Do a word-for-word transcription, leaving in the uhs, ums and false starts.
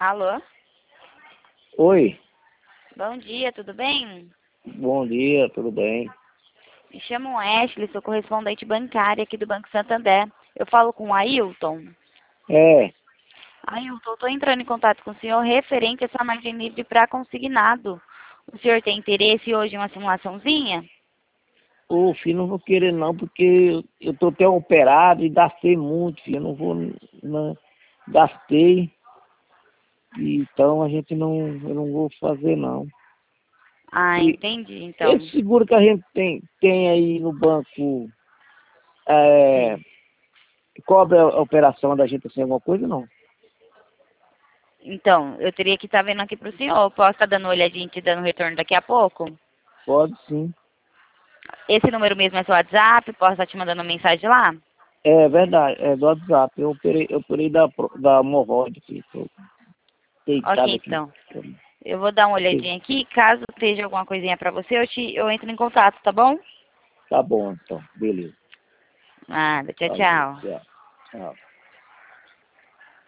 Alô? Oi, Bom dia, tudo bem? bom dia, tudo bem? Me chamo Ashley, sou correspondente bancária aqui do Banco Santander. Eu falo com o Ailton. É, Ailton, estou entrando em contato com o senhor referente a essa margem livre para consignado. O senhor tem interesse hoje em uma simulaçãozinha? ô filho, não vou querer não, porque eu, eu tô até operado e gastei muito, filho, eu não vou, não, gastei, então a gente não, eu não vou fazer não. Ah, E entendi, então. esse seguro que a gente tem, tem aí no banco, é, Sim. cobre a operação da gente assim, alguma coisa não? Então, eu teria que estar vendo aqui para o senhor. Posso estar dando uma olhadinha e te dando retorno daqui a pouco? Pode sim. Esse número mesmo é seu WhatsApp? Posso estar te mandando mensagem lá? É verdade, é do WhatsApp, eu operei, eu operei da, pro- da hemorroide aqui, tô Ok, deitado aqui. então. Eu vou dar uma olhadinha aqui. Caso esteja alguma coisinha pra você, eu, te, eu entro em contato, tá bom? Tá bom, então, beleza. Nada. Tchau, Valeu, tchau. tchau. Tchau.